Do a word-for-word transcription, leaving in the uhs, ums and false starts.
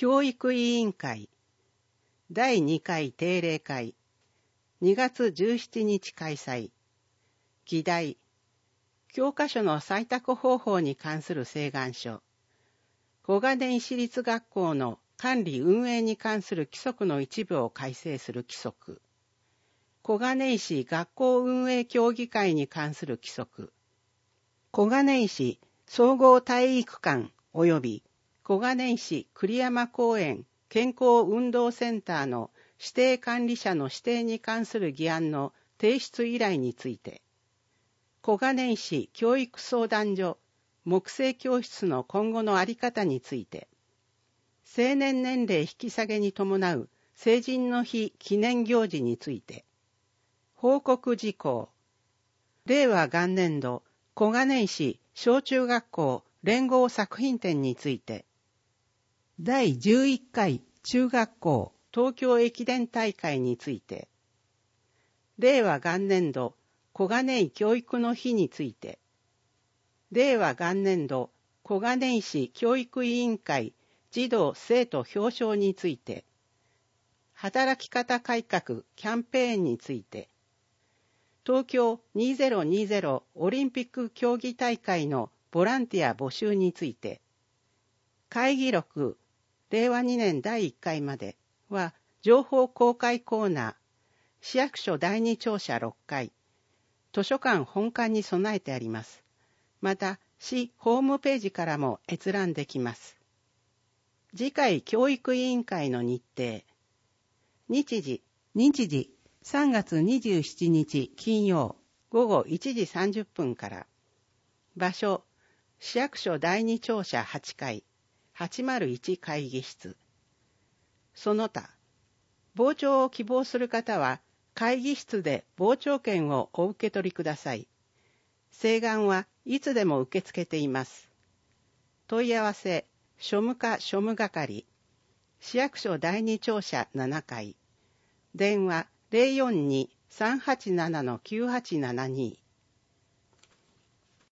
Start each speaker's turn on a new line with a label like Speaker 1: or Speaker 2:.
Speaker 1: 教育委員会だいにかい定例会にがつじゅうしちにち開催。議題、教科書の採択方法に関する請願書。小金井市立学校の管理運営に関する規則の一部を改正する規則。小金井市学校運営協議会に関する規則。小金井市総合体育館及び小金井市栗山公園健康運動センターの指定管理者の指定に関する議案の提出依頼について、小金井市教育相談所木製教室の今後の在り方について、成年年齢引き下げに伴う成人の日記念行事について、報告事項、令和元年度小金井市小中学校連合作品展について、だいじゅういっかい中学校東京駅伝大会について、令和元年度小金井教育の日について、令和元年度小金井市教育委員会児童生徒表彰について、働き方改革キャンペーンについて、東京にせんにじゅうオリンピック競技大会のボランティア募集について、会議録れいわにねんだいいっかいまでは情報公開コーナー、市役所だいに庁舎ろっかい、図書館本館に備えてあります。また、市ホームページからも閲覧できます。次回教育委員会の日程。日時、日時、さんがつにじゅうしちにち金曜、ごごいちじさんじゅっぷんから。場所、市役所だいに庁舎はちかい、はちまるいち会議室。その他、傍聴を希望する方は、会議室で傍聴券をお受け取りください。請願はいつでも受け付けています。問い合わせ、庶務課庶務係、市役所だいに庁舎ななかい、電話 ゼロよんに さんはちなな きゅうはちななに